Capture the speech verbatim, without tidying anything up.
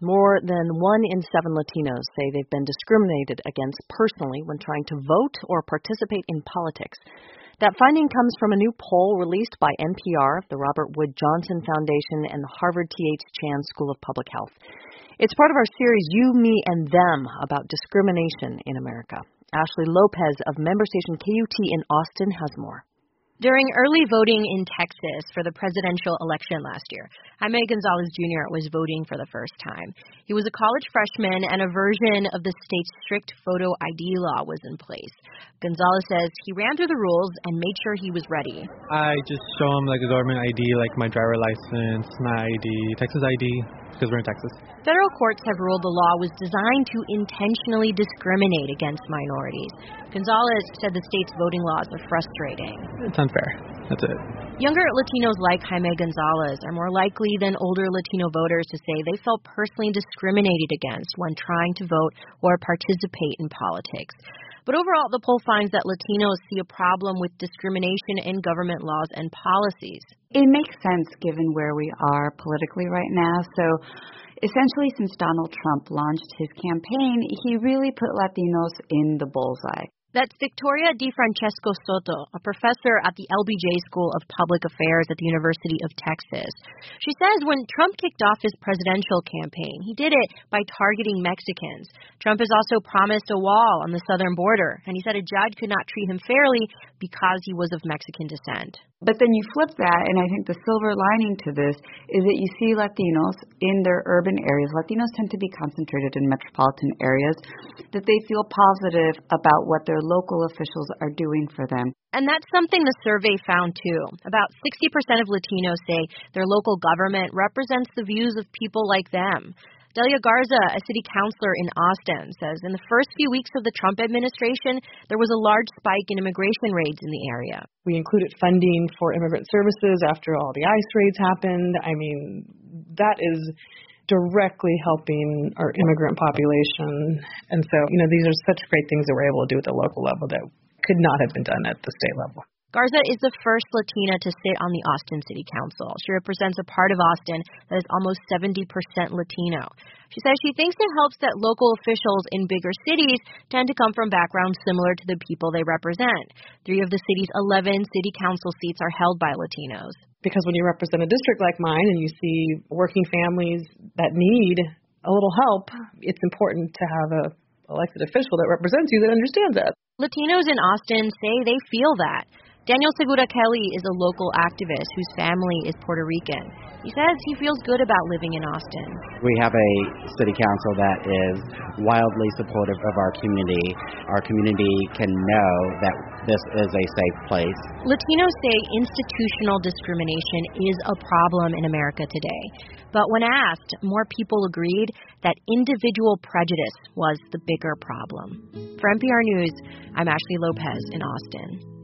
More than one in seven Latinos say they've been discriminated against personally when trying to vote or participate in politics. That finding comes from a new poll released by N P R, the Robert Wood Johnson Foundation, and the Harvard T H Chan School of Public Health. It's part of our series, You, Me, and Them, about discrimination in America. Ashley Lopez of member station K U T in Austin has more. During early voting in Texas for the presidential election last year, Jaime Gonzalez Junior was voting for the first time. He was a college freshman, and a version of the state's strict photo I D law was in place. Gonzalez says he ran through the rules and made sure he was ready. I just show him like a government I D, like my driver license, my I D, Texas I D, because we're in Texas. Federal courts have ruled the law was designed to intentionally discriminate against minorities. Gonzalez said the state's voting laws are frustrating. It's unfair. That's it. Younger Latinos like Jaime Gonzalez are more likely than older Latino voters to say they felt personally discriminated against when trying to vote or participate in politics. But overall, the poll finds that Latinos see a problem with discrimination in government laws and policies. It makes sense given where we are politically right now. So essentially, since Donald Trump launched his campaign, he really put Latinos in the bullseye. That's Victoria DeFrancesco Soto, a professor at the L B J School of Public Affairs at the University of Texas. She says when Trump kicked off his presidential campaign, he did it by targeting Mexicans. Trump has also promised a wall on the southern border, and he said a judge could not treat him fairly because he was of Mexican descent. But then you flip that, and I think the silver lining to this is that you see Latinos in their urban areas. Latinos tend to be concentrated in metropolitan areas, that they feel positive about what their local officials are doing for them. And that's something the survey found, too. About sixty percent of Latinos say their local government represents the views of people like them. Delia Garza, a city councilor in Austin, says in the first few weeks of the Trump administration, there was a large spike in immigration raids in the area. We included funding for immigrant services after all the ICE raids happened. I mean, that is directly helping our immigrant population. And so, you know, these are such great things that we're able to do at the local level that could not have been done at the state level. Garza is the first Latina to sit on the Austin City Council. She represents a part of Austin that is almost seventy percent Latino. She says she thinks it helps that local officials in bigger cities tend to come from backgrounds similar to the people they represent. Three of the city's eleven city council seats are held by Latinos. Because when you represent a district like mine and you see working families that need a little help, it's important to have a elected official that represents you that understands that. Latinos in Austin say they feel that. Daniel Segura Kelly is a local activist whose family is Puerto Rican. He says he feels good about living in Austin. We have a city council that is wildly supportive of our community. Our community can know that this is a safe place. Latinos say institutional discrimination is a problem in America today. But when asked, more people agreed that individual prejudice was the bigger problem. For N P R News, I'm Ashley Lopez in Austin.